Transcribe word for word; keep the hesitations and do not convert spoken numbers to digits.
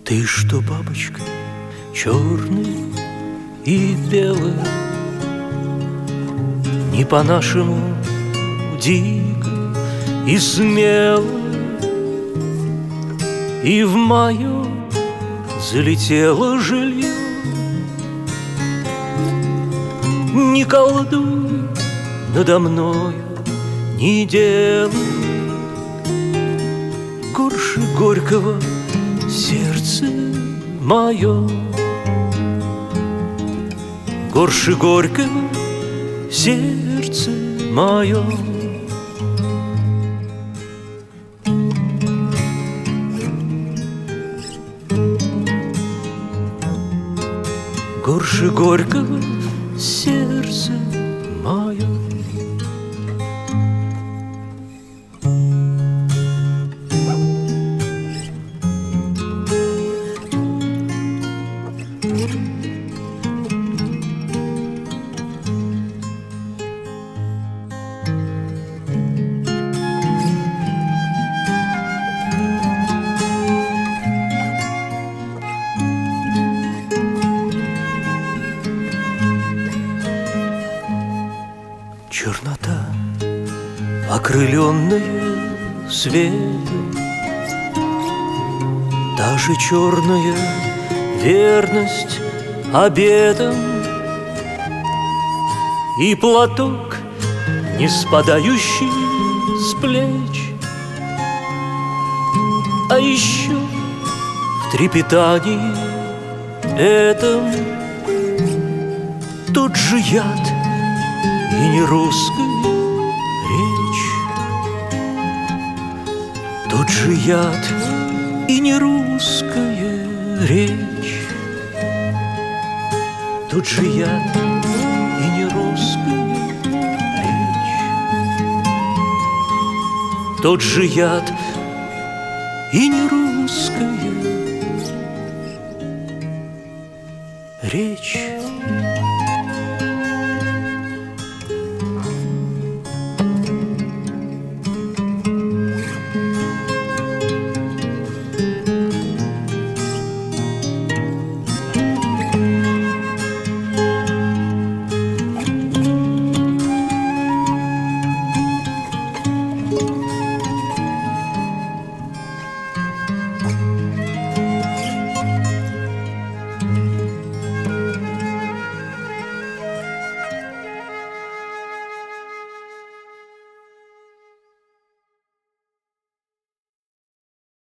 Ты что, бабочка, черная и белая, не по-нашему дико и смело, и в мое залетело жилье. Не колдуй надо мною, не делай горше горького сердце мое, горше горького сердце мое. Горше горького сердце мое. Чернота, окрыленная светом, та же черная верность обетом, и платок, не спадающий с плеч, а еще в трепетании этом тот же яд и не русская речь, тот же яд и не русская речь, тот же яд и не русская речь, тот же яд и не русская речь.